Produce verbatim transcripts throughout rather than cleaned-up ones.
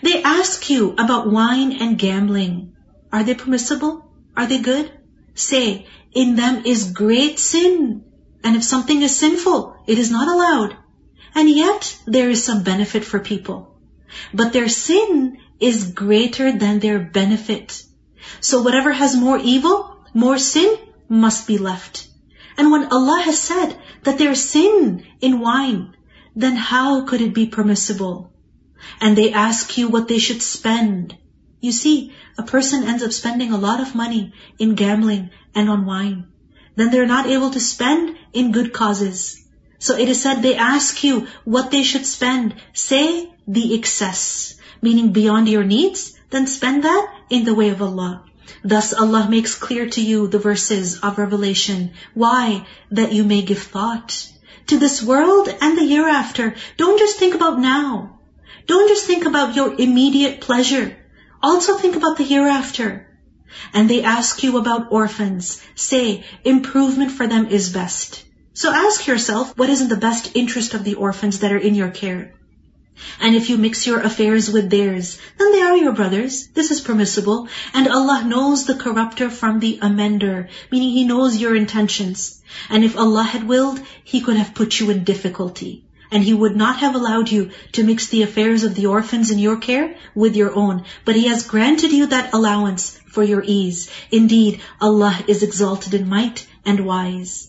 They ask you about wine and gambling. Are they permissible? Are they good? Say, in them is great sin. And if something is sinful, it is not allowed. And yet, there is some benefit for people. But their sin is greater than their benefit. So whatever has more evil, more sin, must be left. And when Allah has said that there is sin in wine, then how could it be permissible? And they ask you what they should spend. You see, a person ends up spending a lot of money in gambling and on wine. Then they're not able to spend in good causes. So it is said they ask you what they should spend. Say the excess, meaning beyond your needs, then spend that in the way of Allah. Thus Allah makes clear to you the verses of Revelation. Why? That you may give thought to this world and the hereafter. Don't just think about now. Don't just think about your immediate pleasure. Also think about the hereafter. And they ask you about orphans. Say, improvement for them is best. So ask yourself, what is in the best interest of the orphans that are in your care? And if you mix your affairs with theirs, then they are your brothers. This is permissible. And Allah knows the corrupter from the amender, meaning He knows your intentions. And if Allah had willed, He could have put you in difficulty. And He would not have allowed you to mix the affairs of the orphans in your care with your own. But He has granted you that allowance for your ease. Indeed, Allah is exalted in might and wise.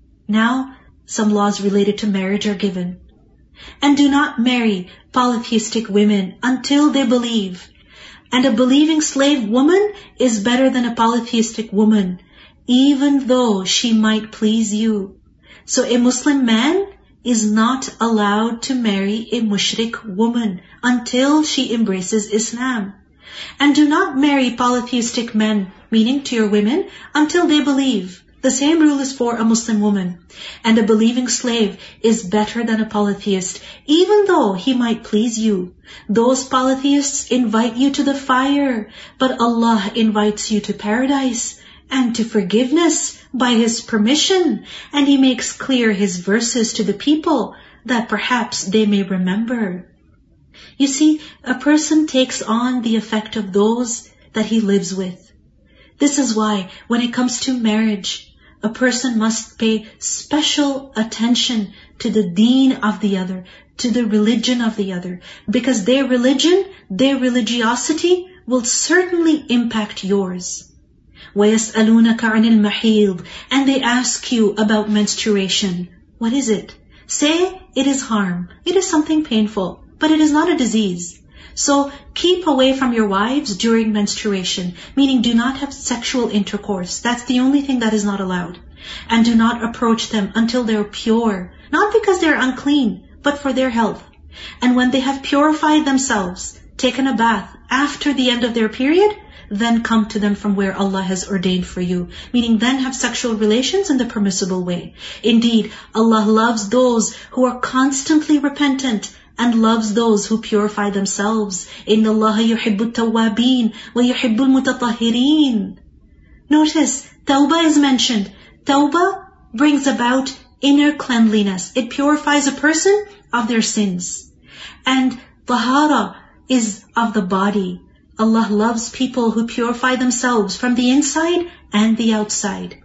Now, some laws related to marriage are given. And do not marry polytheistic women until they believe. And a believing slave woman is better than a polytheistic woman, even though she might please you. So a Muslim man is not allowed to marry a mushrik woman until she embraces Islam. And do not marry polytheistic men, meaning to your women, until they believe. The same rule is for a Muslim woman. And a believing slave is better than a polytheist, even though he might please you. Those polytheists invite you to the fire, but Allah invites you to paradise and to forgiveness by His permission. And He makes clear His verses to the people that perhaps they may remember. You see, a person takes on the effect of those that he lives with. This is why when it comes to marriage, a person must pay special attention to the deen of the other, to the religion of the other, because their religion, their religiosity will certainly impact yours. وَيَسْأَلُونَكَ عَنِ الْمَحِيضِ, and they ask you about menstruation. What is it? Say, it is harm. It is something painful, but it is not a disease. So keep away from your wives during menstruation, meaning do not have sexual intercourse. That's the only thing that is not allowed. And do not approach them until they're pure, not because they're unclean, but for their health. And when they have purified themselves, taken a bath after the end of their period, then come to them from where Allah has ordained for you, meaning then have sexual relations in the permissible way. Indeed, Allah loves those who are constantly repentant and loves those who purify themselves. Inna Allah yuhibbu tawwabin wa yuhibbu mutatahhirin. Notice, tawbah is mentioned. Tawbah brings about inner cleanliness. It purifies a person of their sins. And tahara is of the body. Allah loves people who purify themselves from the inside and the outside.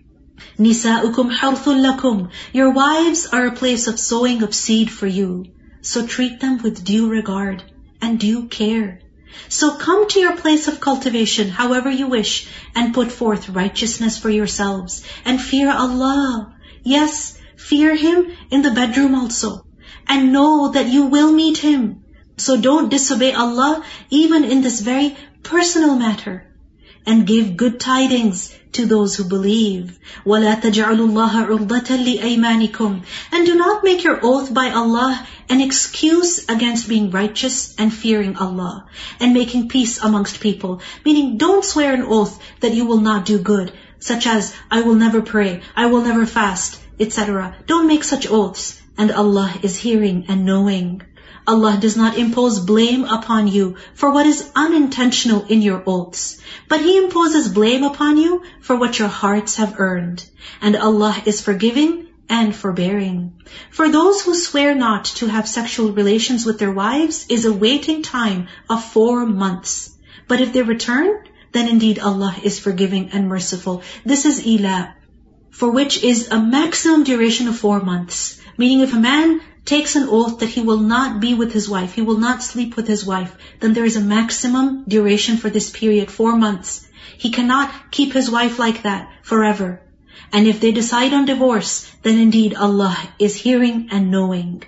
Nisa'ukum harthul lakum. Your wives are a place of sowing of seed for you. So treat them with due regard and due care. So come to your place of cultivation however you wish and put forth righteousness for yourselves and fear Allah. Yes, fear Him in the bedroom also. And know that you will meet Him. So don't disobey Allah even in this very personal matter. And give good tidings to those who believe. وَلَا تَجْعَلُوا اللَّهَ عُرْضَةً لِأَيْمَانِكُمْ. And do not make your oath by Allah an excuse against being righteous and fearing Allah and making peace amongst people. Meaning, don't swear an oath that you will not do good, such as, I will never pray, I will never fast, et cetera. Don't make such oaths, and Allah is hearing and knowing. Allah does not impose blame upon you for what is unintentional in your oaths, but He imposes blame upon you for what your hearts have earned. And Allah is forgiving and forbearing. For those who swear not to have sexual relations with their wives is a waiting time of four months. But if they return, then indeed Allah is forgiving and merciful. This is ila, for which is a maximum duration of four months. Meaning if a man takes an oath that he will not be with his wife, he will not sleep with his wife, then there is a maximum duration for this period, four months. He cannot keep his wife like that forever. And if they decide on divorce, then indeed Allah is hearing and knowing.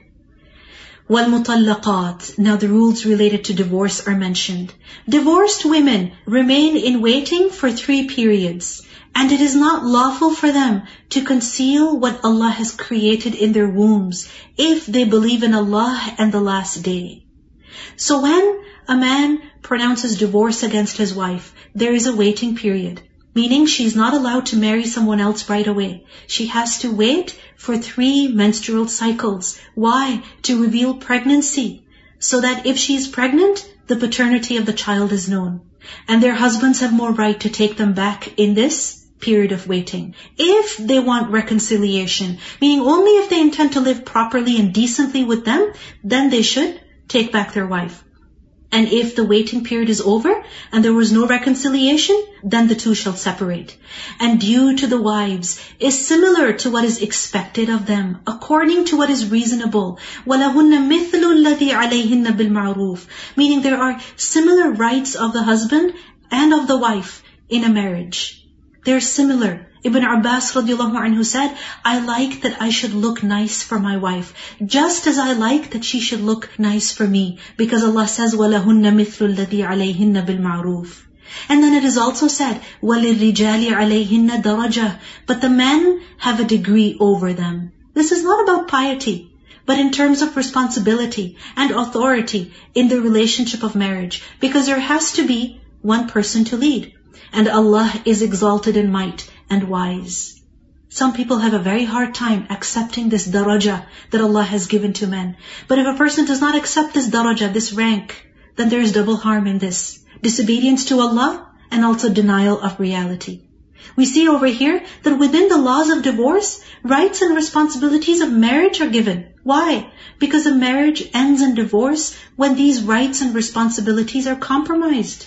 وَالْمُطَلَّقَاتِ. Now the rules related to divorce are mentioned. Divorced women remain in waiting for three periods. And it is not lawful for them to conceal what Allah has created in their wombs if they believe in Allah and the last day. So when a man pronounces divorce against his wife, there is a waiting period. Meaning she's not allowed to marry someone else right away. She has to wait for three menstrual cycles. Why? To reveal pregnancy. So that if she's pregnant, the paternity of the child is known. And their husbands have more right to take them back in this period of waiting. If they want reconciliation, meaning only if they intend to live properly and decently with them, then they should take back their wife. And if the waiting period is over and there was no reconciliation, then the two shall separate. And due to the wives is similar to what is expected of them, according to what is reasonable. وَلَهُنَّ مِثْلُ الَّذِي عَلَيْهِنَّ بِالْمَعْرُوفِ. Meaning there are similar rights of the husband and of the wife in a marriage. They're similar. Ibn Abbas radiallahu anhu said, I like that I should look nice for my wife, just as I like that she should look nice for me. Because Allah says, وَلَهُنَّ مِثْلُ الَّذِي عَلَيْهِنَّ بِالْمَعْرُوفِ. And then it is also said, وَلِلْرِجَالِ عَلَيْهِنَّ دَرَجَةً. But the men have a degree over them. This is not about piety, but in terms of responsibility and authority in the relationship of marriage. Because there has to be one person to lead. And Allah is exalted in might and wise. Some people have a very hard time accepting this daraja that Allah has given to men. But if a person does not accept this daraja, this rank, then there is double harm in this. Disobedience to Allah and also denial of reality. We see over here that within the laws of divorce, rights and responsibilities of marriage are given. Why? Because a marriage ends in divorce when these rights and responsibilities are compromised.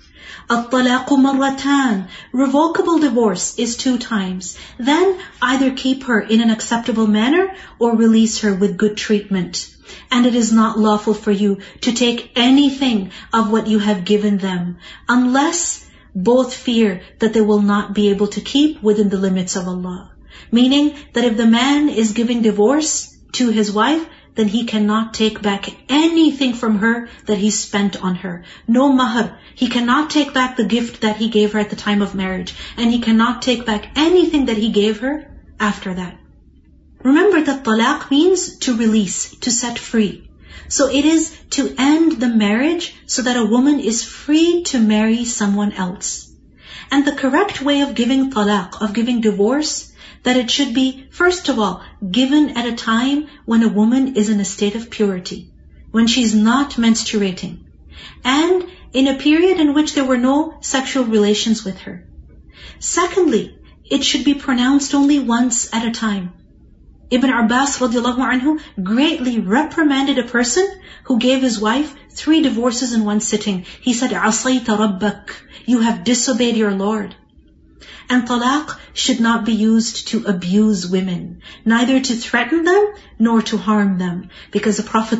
الطلاق مرتان. Revocable divorce is two times. Then either keep her in an acceptable manner or release her with good treatment. And it is not lawful for you to take anything of what you have given them, unless both fear that they will not be able to keep within the limits of Allah. Meaning that if the man is giving divorce to his wife, then he cannot take back anything from her that he spent on her. No mahar. He cannot take back the gift that he gave her at the time of marriage. And he cannot take back anything that he gave her after that. Remember that talaq means to release, to set free. So it is to end the marriage so that a woman is free to marry someone else. And the correct way of giving talaq, of giving divorce, that it should be, first of all, given at a time when a woman is in a state of purity, when she's not menstruating, and in a period in which there were no sexual relations with her. Secondly, it should be pronounced only once at a time. Ibn Abbas radiallahu anhu greatly reprimanded a person who gave his wife three divorces in one sitting. He said, عَصَيْتَ رَبَّكَ. You have disobeyed your Lord. And talaq should not be used to abuse women, neither to threaten them nor to harm them. Because the Prophet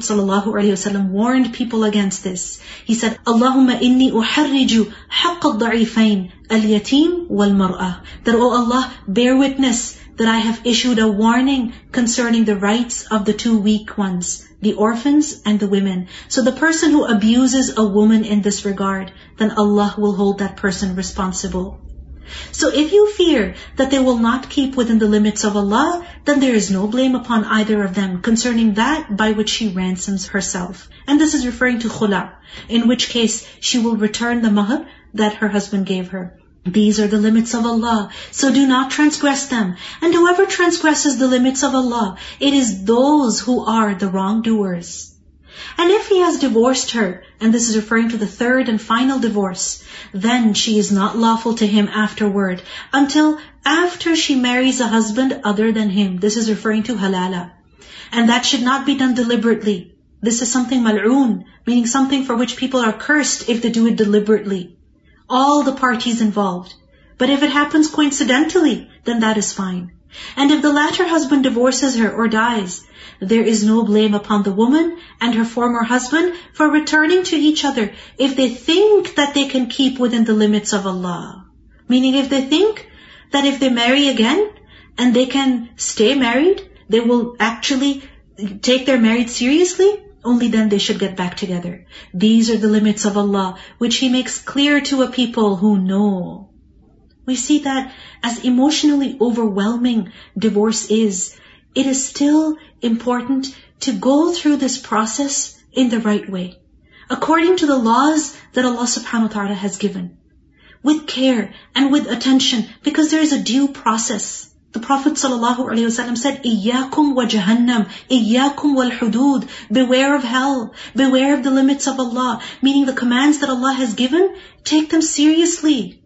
ﷺ warned people against this. He said, Allahumma inni uharriju haqq al-da'ifain al-yatim wal-mar'ah. That, oh Allah, bear witness that I have issued a warning concerning the rights of the two weak ones, the orphans and the women. So the person who abuses a woman in this regard, then Allah will hold that person responsible. So if you fear that they will not keep within the limits of Allah, then there is no blame upon either of them concerning that by which she ransoms herself. And this is referring to khula, in which case she will return the mahar that her husband gave her. These are the limits of Allah, so do not transgress them. And whoever transgresses the limits of Allah, it is those who are the wrongdoers. And if he has divorced her, and this is referring to the third and final divorce, then she is not lawful to him afterward until after she marries a husband other than him. This is referring to halala. And that should not be done deliberately. This is something mal'oon, meaning something for which people are cursed if they do it deliberately. All the parties involved. But if it happens coincidentally, then that is fine. And if the latter husband divorces her or dies, there is no blame upon the woman and her former husband for returning to each other if they think that they can keep within the limits of Allah. Meaning if they think that if they marry again and they can stay married, they will actually take their marriage seriously, only then they should get back together. These are the limits of Allah, which He makes clear to a people who know. We see that as emotionally overwhelming divorce is, it is still important to go through this process in the right way, according to the laws that Allah subhanahu wa ta'ala has given, with care and with attention, because there is a due process. The Prophet sallallahu alaihi wasallam said, "Iyyakum wa jahannam, iyyakum wal hudud." Beware of hell, beware of the limits of Allah, meaning the commands that Allah has given, take them seriously.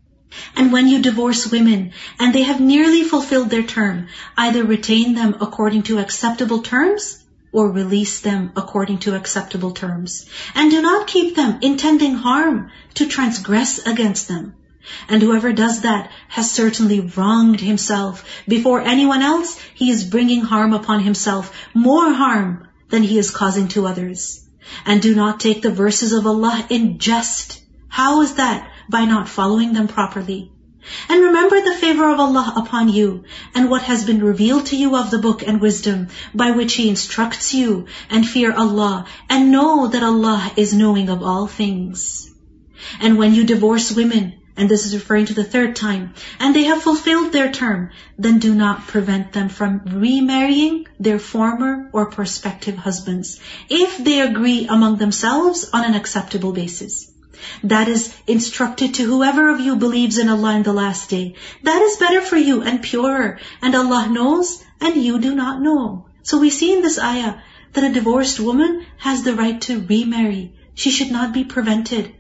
And when you divorce women and they have nearly fulfilled their term, either retain them according to acceptable terms or release them according to acceptable terms. And do not keep them intending harm to transgress against them. And whoever does that has certainly wronged himself. Before anyone else, he is bringing harm upon himself, more harm than he is causing to others. And do not take the verses of Allah in jest. How is that? By not following them properly. And remember the favor of Allah upon you and what has been revealed to you of the book and wisdom by which He instructs you, and fear Allah and know that Allah is knowing of all things. And when you divorce women, and this is referring to the third time, and they have fulfilled their term, then do not prevent them from remarrying their former or prospective husbands, if they agree among themselves on an acceptable basis. That is instructed to whoever of you believes in Allah in the last day. That is better for you and purer, and Allah knows and you do not know. So we see in this ayah that a divorced woman has the right to remarry. She should not be prevented.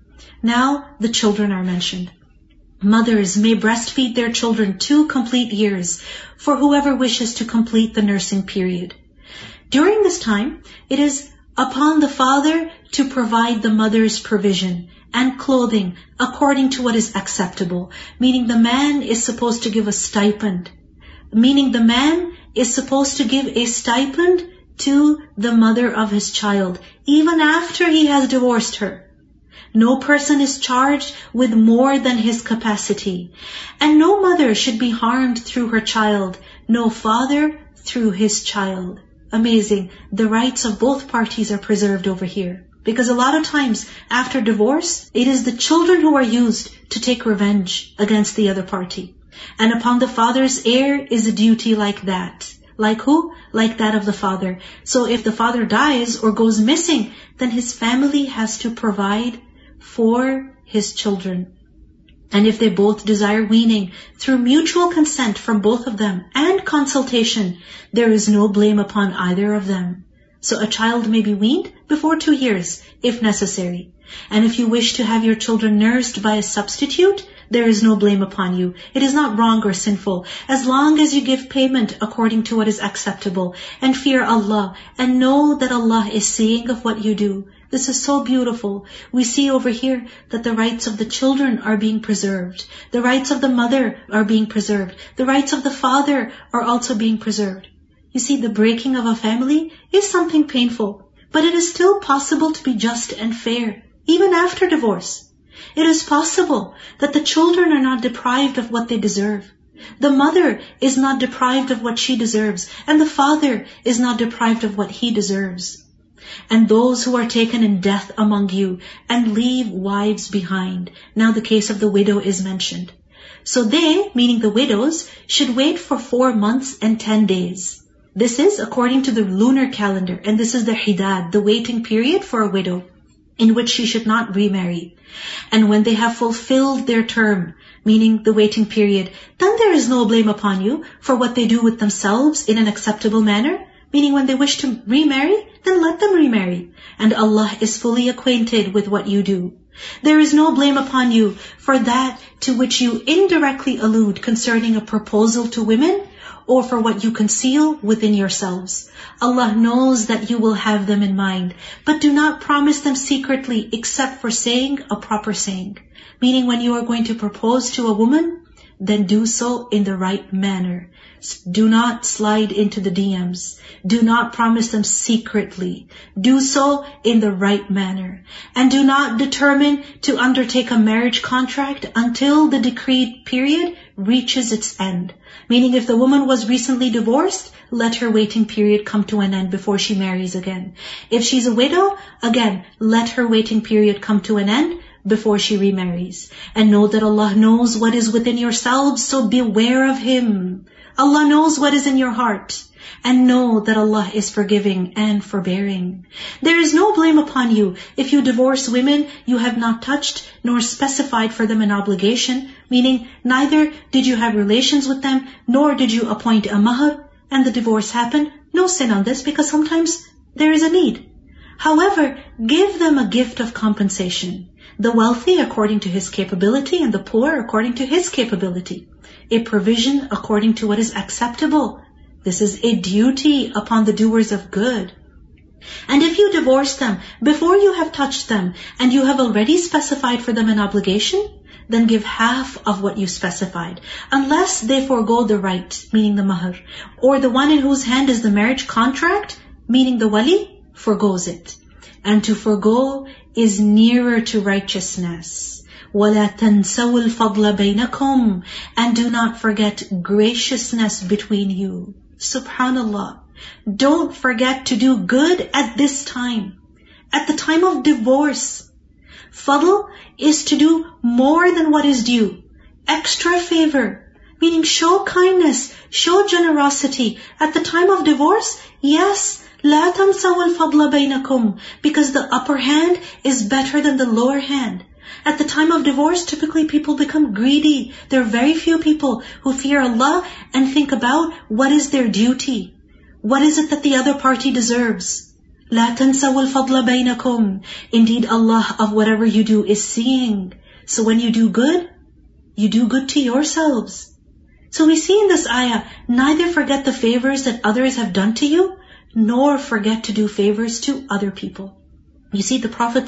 Now the children are mentioned. Mothers may breastfeed their children two complete years for whoever wishes to complete the nursing period. During this time, it is upon the father to provide the mother's provision and clothing according to what is acceptable. Meaning the man is supposed to give a stipend. Meaning the man is supposed to give a stipend to the mother of his child, even after he has divorced her. No person is charged with more than his capacity. And no mother should be harmed through her child, no father through his child. Amazing. The rights of both parties are preserved over here. Because a lot of times after divorce, it is the children who are used to take revenge against the other party. And upon the father's heir is a duty like that. Like who? Like that of the father. So if the father dies or goes missing, then his family has to provide for his children. And if they both desire weaning through mutual consent from both of them and consultation, there is no blame upon either of them. So a child may be weaned before two years, if necessary. And if you wish to have your children nursed by a substitute, there is no blame upon you. It is not wrong or sinful, as long as you give payment according to what is acceptable, and fear Allah, and know that Allah is seeing of what you do. This is so beautiful. We see over here that the rights of the children are being preserved. The rights of the mother are being preserved. The rights of the father are also being preserved. You see, the breaking of a family is something painful, but it is still possible to be just and fair, even after divorce. It is possible that the children are not deprived of what they deserve. The mother is not deprived of what she deserves, and the father is not deprived of what he deserves. And those who are taken in death among you and leave wives behind. Now the case of the widow is mentioned. So they, meaning the widows, should wait for four months and ten days. This is according to the lunar calendar, and this is the hidad, the waiting period for a widow, in which she should not remarry. And when they have fulfilled their term, meaning the waiting period, then there is no blame upon you for what they do with themselves in an acceptable manner, meaning when they wish to remarry, then let them remarry. And Allah is fully acquainted with what you do. There is no blame upon you for that to which you indirectly allude concerning a proposal to women, or for what you conceal within yourselves. Allah knows that you will have them in mind, but do not promise them secretly except for saying a proper saying. Meaning when you are going to propose to a woman, then do so in the right manner. Do not slide into the D Ms. Do not promise them secretly. Do so in the right manner. And do not determine to undertake a marriage contract until the decreed period reaches its end. Meaning if the woman was recently divorced, let her waiting period come to an end before she marries again. If she's a widow, again, let her waiting period come to an end before she remarries. And know that Allah knows what is within yourselves, so beware of Him. Allah knows what is in your heart. And know that Allah is forgiving and forbearing. There is no blame upon you if you divorce women you have not touched nor specified for them an obligation, meaning neither did you have relations with them nor did you appoint a mahr, and the divorce happened. No sin on this, because sometimes there is a need. However, give them a gift of compensation. The wealthy according to his capability and the poor according to his capability. A provision according to what is acceptable. This is a duty upon the doers of good. And if you divorce them before you have touched them and you have already specified for them an obligation, then give half of what you specified, unless they forego the right, meaning the mahr, or the one in whose hand is the marriage contract, meaning the wali, forgoes it. And to forgo is nearer to righteousness. وَلَا تَنْسَوُا الْفَضْلَ بَيْنَكُمْ, and do not forget graciousness between you. Subhanallah. Don't forget to do good at this time. At the time of divorce. Fadl is to do more than what is due. Extra favor. Meaning show kindness, show generosity. At the time of divorce, yes, لَا تَنْسَوُا الْفَضْلَ بَيْنَكُمْ, because the upper hand is better than the lower hand. At the time of divorce, typically people become greedy. There are very few people who fear Allah and think about what is their duty. What is it that the other party deserves? لَا تَنْسَوُا الْفَضْلَ بَيْنَكُمْ. Indeed, Allah of whatever you do is seeing. So when you do good, you do good to yourselves. So we see in this ayah, neither forget the favors that others have done to you, nor forget to do favors to other people. You see, the Prophet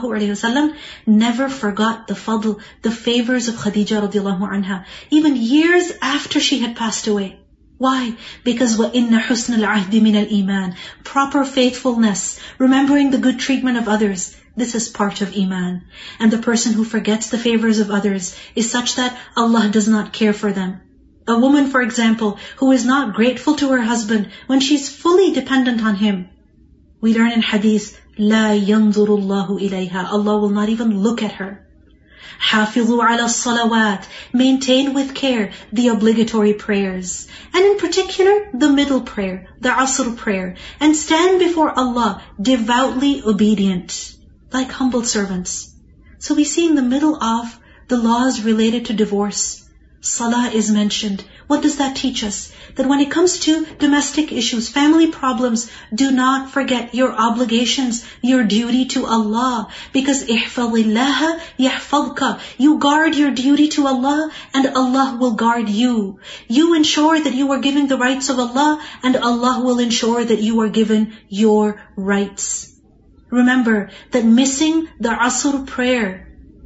ﷺ never forgot the fadl, the favors of Khadija radiallahu anha, even years after she had passed away. Why? Because وَإِنَّ حُسْنَ الْعَهْدِ مِنَ الْإِيمَانِ, proper faithfulness, remembering the good treatment of others, this is part of Iman. And the person who forgets the favors of others is such that Allah does not care for them. A woman, for example, who is not grateful to her husband when she's fully dependent on him. We learn in hadith, لا ينظر الله إليها. Allah will not even look at her. حافظوا على الصلوات. Maintain with care the obligatory prayers. And in particular, the middle prayer, the Asr prayer. And stand before Allah devoutly obedient, like humble servants. So we see in the middle of the laws related to divorce, Salah is mentioned. What does that teach us? That when it comes to domestic issues, family problems, do not forget your obligations, your duty to Allah. Because احفظ الله يحفظك. You guard your duty to Allah and Allah will guard you. You ensure that you are giving the rights of Allah and Allah will ensure that you are given your rights. Remember that missing the Asr prayer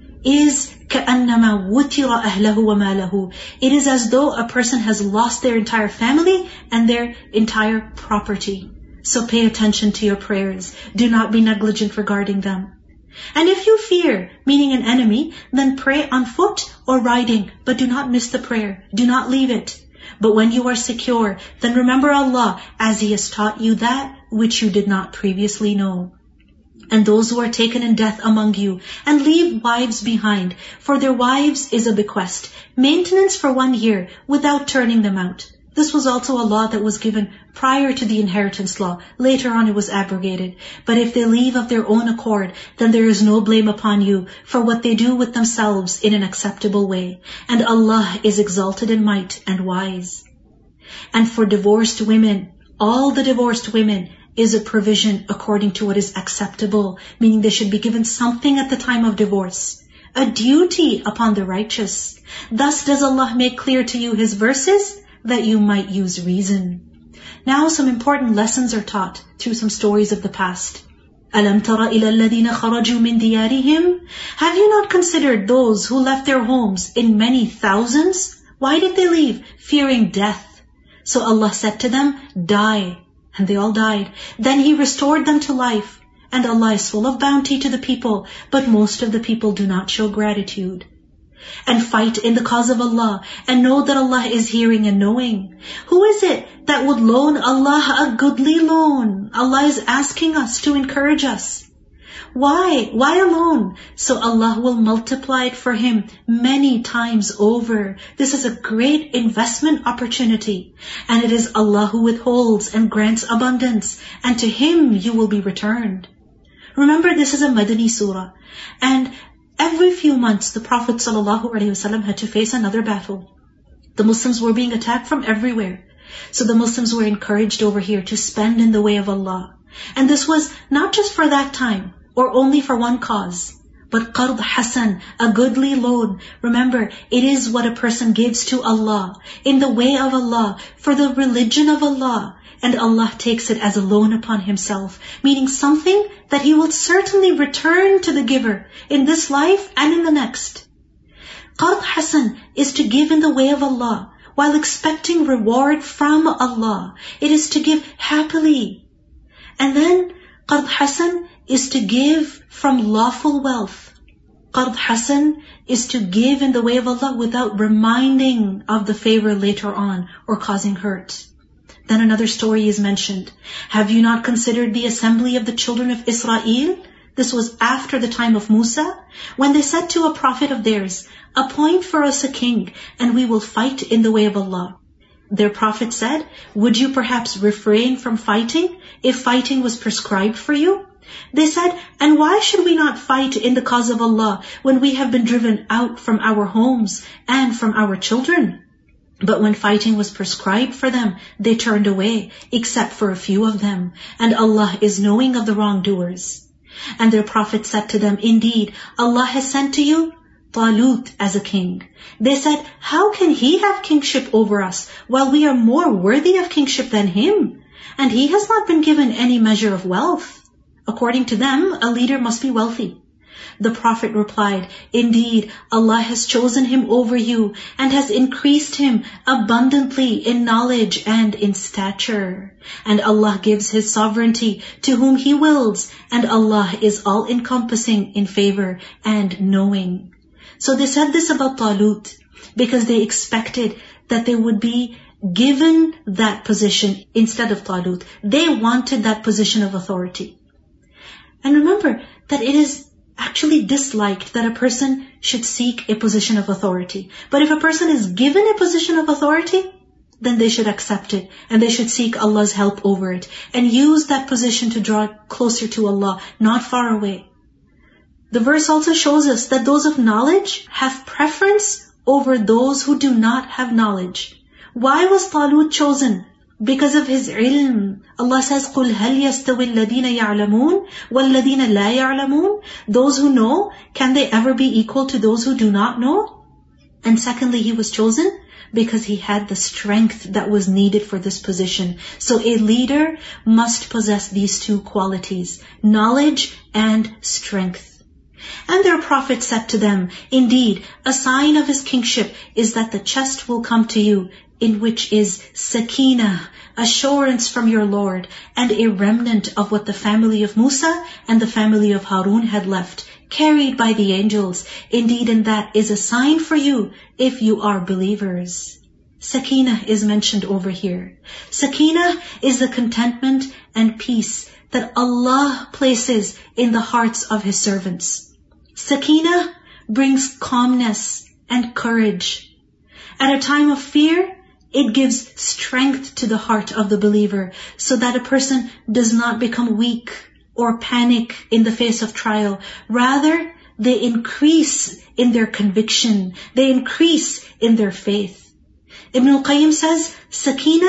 is كَأَنَّمَا وُتِرَ أَهْلَهُ وَمَالَهُ. It is as though a person has lost their entire family and their entire property. So pay attention to your prayers. Do not be negligent regarding them. And if you fear, meaning an enemy, then pray on foot or riding, but do not miss the prayer. Do not leave it. But when you are secure, then remember Allah as He has taught you that which you did not previously know. And those who are taken in death among you, and leave wives behind, for their wives is a bequest, maintenance for one year, without turning them out. This was also a law that was given prior to the inheritance law. Later on it was abrogated. But if they leave of their own accord, then there is no blame upon you for what they do with themselves in an acceptable way. And Allah is exalted in might and wise. And for divorced women, all the divorced women is a provision according to what is acceptable, meaning they should be given something at the time of divorce, a duty upon the righteous. Thus does Allah make clear to you His verses that you might use reason. Now some important lessons are taught through some stories of the past. أَلَمْ تَرَ إِلَى الَّذِينَ خَرَجُوا مِنْ دِيَارِهِمْ Have you not considered those who left their homes in many thousands? Why did they leave? Fearing death. So Allah said to them, die. And they all died. Then He restored them to life. And Allah is full of bounty to the people, but most of the people do not show gratitude. And fight in the cause of Allah, and know that Allah is hearing and knowing. Who is it that would loan Allah a goodly loan? Allah is asking us to encourage us. Why? Why alone? So Allah will multiply it for him many times over. This is a great investment opportunity. And it is Allah who withholds and grants abundance. And to Him you will be returned. Remember, this is a Madani surah. And every few months the Prophet ﷺ had to face another battle. The Muslims were being attacked from everywhere. So the Muslims were encouraged over here to spend in the way of Allah. And this was not just for that time, or only for one cause, but qard hasan, a goodly loan. Remember, it is what a person gives to Allah, in the way of Allah, for the religion of Allah. And Allah takes it as a loan upon Himself, meaning something that He will certainly return to the giver in this life and in the next. Qard hasan is to give in the way of Allah, while expecting reward from Allah. It is to give happily. And then, qard hasan is to give from lawful wealth. Qard hasan is to give in the way of Allah without reminding of the favor later on or causing hurt. Then another story is mentioned. Have you not considered the assembly of the children of Israel? This was after the time of Musa, when they said to a prophet of theirs, appoint for us a king, and we will fight in the way of Allah. Their prophet said, would you perhaps refrain from fighting if fighting was prescribed for you? They said, and why should we not fight in the cause of Allah when we have been driven out from our homes and from our children? But when fighting was prescribed for them, they turned away, except for a few of them. And Allah is knowing of the wrongdoers. And their prophet said to them, indeed, Allah has sent to you Talut as a king. They said, how can he have kingship over us, while we are more worthy of kingship than him? And he has not been given any measure of wealth. According to them, a leader must be wealthy. The Prophet replied, indeed, Allah has chosen him over you and has increased him abundantly in knowledge and in stature. And Allah gives His sovereignty to whom He wills, and Allah is all-encompassing in favor and knowing. So they said this about Talut because they expected that they would be given that position instead of Talut. They wanted that position of authority. And remember that it is actually disliked that a person should seek a position of authority. But if a person is given a position of authority, then they should accept it and they should seek Allah's help over it and use that position to draw closer to Allah, not far away. The verse also shows us that those of knowledge have preference over those who do not have knowledge. Why was Talut chosen? Because of his ilm. Allah says, قُلْ هَلْ يَسْتَوِي الَّذِينَ يَعْلَمُونَ وَالَّذِينَ لَا يَعْلَمُونَ Those who know, can they ever be equal to those who do not know? And secondly, he was chosen because he had the strength that was needed for this position. So a leader must possess these two qualities, knowledge and strength. And their prophet said to them, indeed, a sign of his kingship is that the chest will come to you, in which is sakinah, assurance from your Lord, and a remnant of what the family of Musa and the family of Harun had left, carried by the angels. Indeed, and that is a sign for you if you are believers. Sakinah is mentioned over here. Sakinah is the contentment and peace that Allah places in the hearts of His servants. Sakinah brings calmness and courage. At a time of fear, it gives strength to the heart of the believer so that a person does not become weak or panic in the face of trial. Rather, they increase in their conviction. They increase in their faith. Ibn al-Qayyim says, Sakinah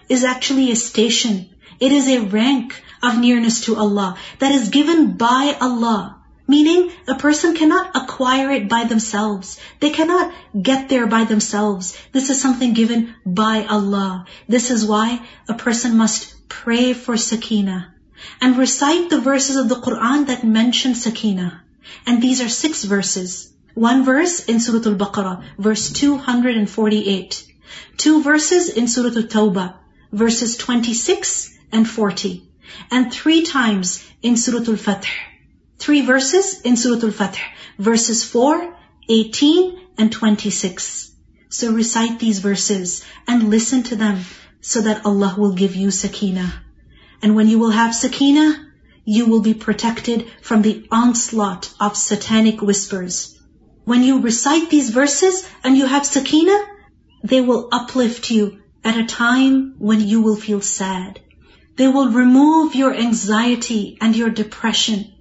is actually a station. It is a rank of nearness to Allah that is given by Allah. Meaning, a person cannot acquire it by themselves. They cannot get there by themselves. This is something given by Allah. This is why a person must pray for sakina and recite the verses of the Quran that mention sakina. And these are six verses. One verse in Surah Al-Baqarah, verse two hundred forty-eight. Two verses in Surah Al-Tawbah, verses twenty-six and forty. And three times in Surah Al-Fath. Three verses in Surah Al-Fath, verses four, eighteen, and twenty-six. So recite these verses and listen to them so that Allah will give you sakina. And when you will have sakina, you will be protected from the onslaught of satanic whispers. When you recite these verses and you have sakina, they will uplift you at a time when you will feel sad. They will remove your anxiety and your depression.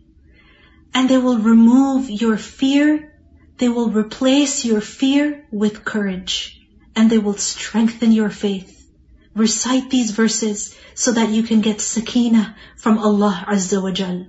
And they will remove your fear. They will replace your fear with courage. And they will strengthen your faith. Recite these verses so that you can get sakina from Allah Azza wa Jal.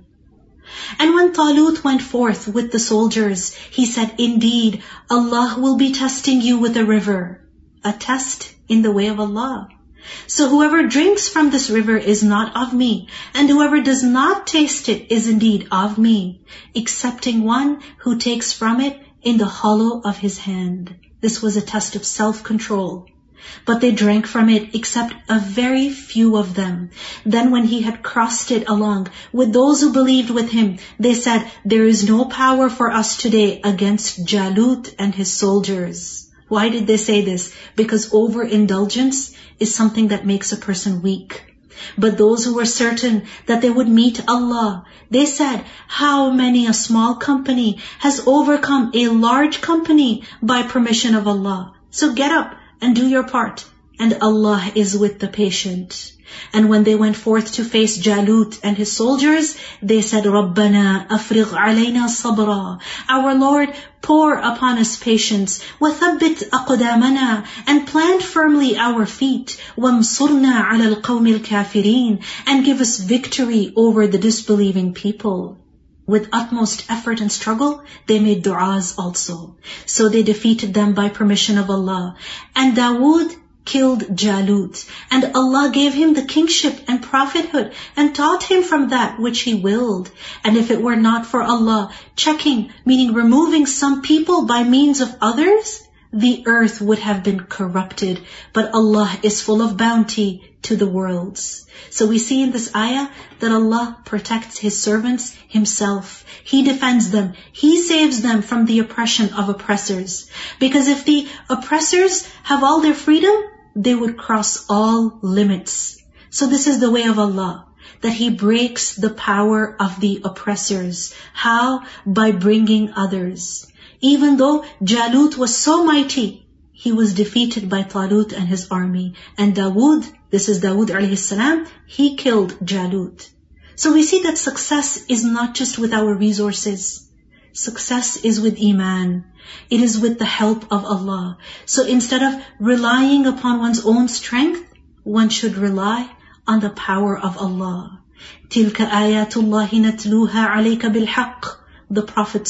And when Talut went forth with the soldiers, he said, indeed, Allah will be testing you with a river. A test in the way of Allah. So whoever drinks from this river is not of me, and whoever does not taste it is indeed of me, excepting one who takes from it in the hollow of his hand. This was a test of self-control. But they drank from it except a very few of them. Then when he had crossed it along with those who believed with him, they said, there is no power for us today against Jalut and his soldiers. Why did they say this? Because overindulgence is something that makes a person weak. But those who were certain that they would meet Allah, they said, how many a small company has overcome a large company by permission of Allah. So get up and do your part, and Allah is with the patient. And when they went forth to face Jalut and his soldiers, they said, رَبَّنَا أَفْرِغْ عَلَيْنَا صَبْرًا. Our Lord, pour upon us patience. وَثَبِّتْ أَقْدَامَنَا. And plant firmly our feet. وَانصُرْنَا عَلَى الْقَوْمِ الْكَافِرِينَ. And give us victory over the disbelieving people. With utmost effort and struggle, they made du'as also. So they defeated them by permission of Allah. And Dawood killed Jalut. And Allah gave him the kingship and prophethood and taught him from that which he willed. And if it were not for Allah checking, meaning removing some people by means of others, the earth would have been corrupted. But Allah is full of bounty to the worlds. So we see in this ayah that Allah protects His servants Himself. He defends them. He saves them from the oppression of oppressors. Because if the oppressors have all their freedom, they would cross all limits. So this is the way of Allah, that He breaks the power of the oppressors. How? By bringing others. Even though Jalut was so mighty, he was defeated by Talut and his army. And Dawood, this is Dawood alayhi salam, he killed Jalut. So we see that success is not just with our resources. Success is with Iman. It is with the help of Allah. So instead of relying upon one's own strength, one should rely on the power of Allah. تِلْكَ آيَاتُ اللَّهِ نَتْلُوهَا عَلَيْكَ بِالْحَقِّ. The Prophet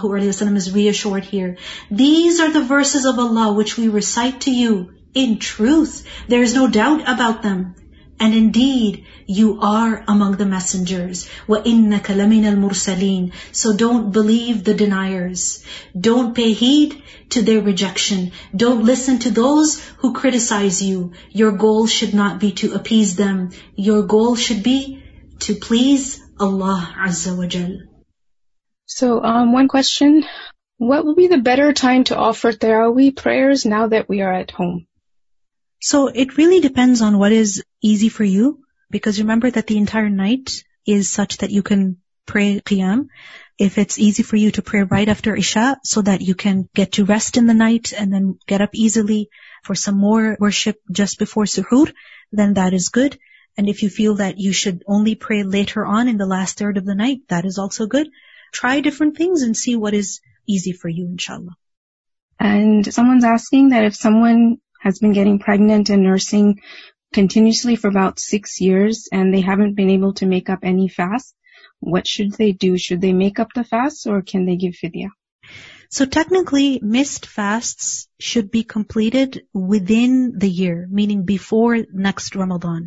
ﷺ is reassured here. These are the verses of Allah which we recite to you in truth. There is no doubt about them. And indeed, you are among the messengers. وَإِنَّكَ لَمِنَ الْمُرْسَلِينَ. So don't believe the deniers. Don't pay heed to their rejection. Don't listen to those who criticize you. Your goal should not be to appease them. Your goal should be to please Allah Azza wa Jal. So, um, one question. What will be the better time to offer Tarawih prayers now that we are at home? So it really depends on what is easy for you, because remember that the entire night is such that you can pray Qiyam. If it's easy for you to pray right after Isha so that you can get to rest in the night and then get up easily for some more worship just before Suhoor, then that is good. And if you feel that you should only pray later on in the last third of the night, that is also good. Try different things and see what is easy for you, inshallah. And someone's asking that if someone has been getting pregnant and nursing continuously for about six years and they haven't been able to make up any fast, what should they do? Should they make up the fast or can they give fidya? So technically, missed fasts should be completed within the year, meaning before next Ramadan.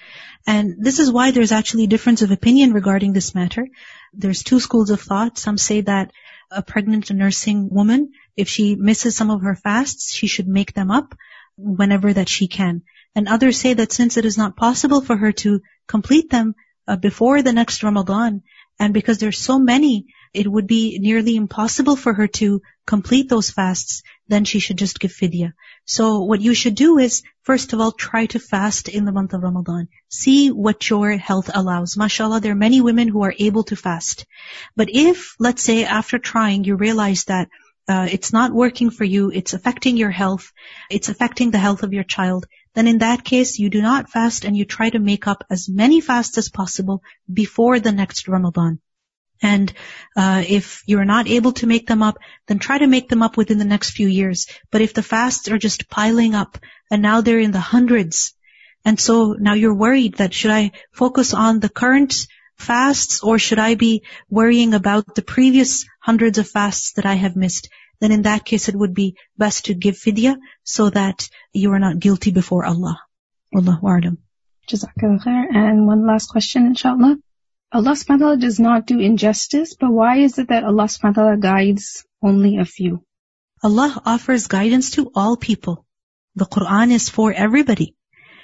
And this is why there's actually a difference of opinion regarding this matter. There's two schools of thought. Some say that a pregnant nursing woman, if she misses some of her fasts, she should make them up whenever that she can. And others say that since it is not possible for her to complete them uh, before the next Ramadan, and because there's so many, it would be nearly impossible for her to complete those fasts, then she should just give fidya. So what you should do is, first of all, try to fast in the month of Ramadan. See what your health allows. MashaAllah, there are many women who are able to fast. But if, let's say, after trying, you realize that uh, it's not working for you, it's affecting your health, it's affecting the health of your child, then in that case, you do not fast and you try to make up as many fasts as possible before the next Ramadan. And uh, if you're not able to make them up, then try to make them up within the next few years. But if the fasts are just piling up, and now they're in the hundreds, and so now you're worried that should I focus on the current fasts or should I be worrying about the previous hundreds of fasts that I have missed, then in that case it would be best to give fidya so that you are not guilty before Allah. Wallahu a'lam. Jazakallah khair. And one last question, inshallah. Allah subhanahu wa ta'ala does not do injustice, but why is it that Allah subhanahu wa ta'ala guides only a few? Allah offers guidance to all people. The Quran is for everybody.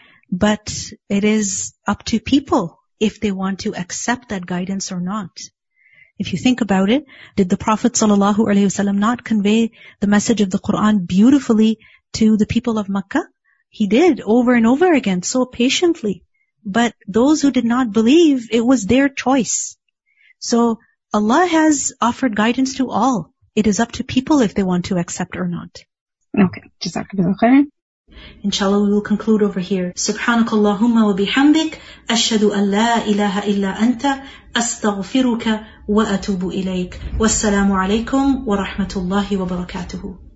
But it is up to people if they want to accept that guidance or not. If you think about it, did the Prophet ﷺ not convey the message of the Quran beautifully to the people of Makkah? He did, over and over again, so patiently. But those who did not believe, it was their choice. So Allah has offered guidance to all. It is up to people if they want to accept or not. Okay. Jazakallah khair. Inshallah, we will conclude over here. Subhanakallahumma wa bihamdik. Ashhadu an la ilaha illa anta. Astaghfiruka wa atubu ilayk. Wassalamu alaykum wa rahmatullahi wa barakatuhu.